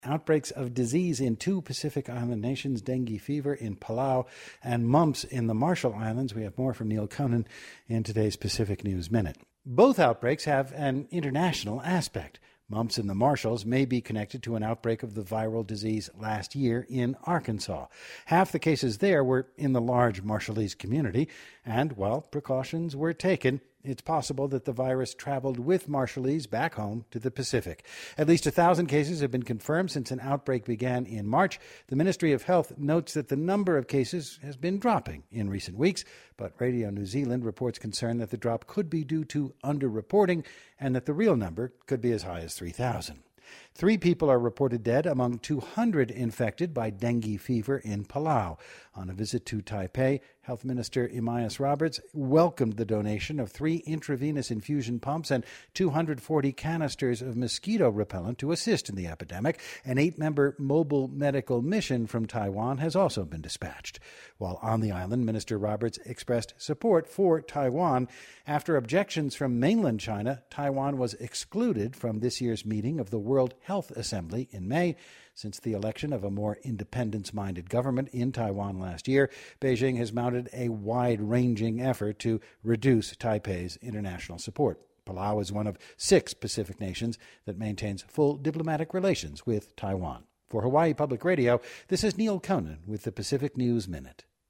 Outbreaks of disease in 2 Pacific Island nations, dengue fever in Palau and mumps in the Marshall Islands. We have more from Neil Conan in today's Pacific News Minute. Both outbreaks have an international aspect. Mumps in the Marshalls may be connected to an outbreak of the viral disease last year in Arkansas. Half the cases there were in the large Marshallese community, and while precautions were taken, it's possible that the virus traveled with Marshallese back home to the Pacific. At least 1,000 cases have been confirmed since an outbreak began in March. The Ministry of Health notes that the number of cases has been dropping in recent weeks, but Radio New Zealand reports concern that the drop could be due to underreporting and that the real number could be as high as 3,000. 3 people are reported dead among 200 infected by dengue fever in Palau. On a visit to Taipei, Health Minister Amias Roberts welcomed the donation of 3 intravenous infusion pumps and 240 canisters of mosquito repellent to assist in the epidemic. An 8-member mobile medical mission from Taiwan has also been dispatched. While on the island, Minister Roberts expressed support for Taiwan. After objections from mainland China, Taiwan was excluded from this year's meeting of the World Health Assembly in May. Since the election of a more independence-minded government in Taiwan last year, Beijing has mounted a wide-ranging effort to reduce Taipei's international support. Palau is one of 6 Pacific nations that maintains full diplomatic relations with Taiwan. For Hawaii Public Radio, this is Neil Conan with the Pacific News Minute.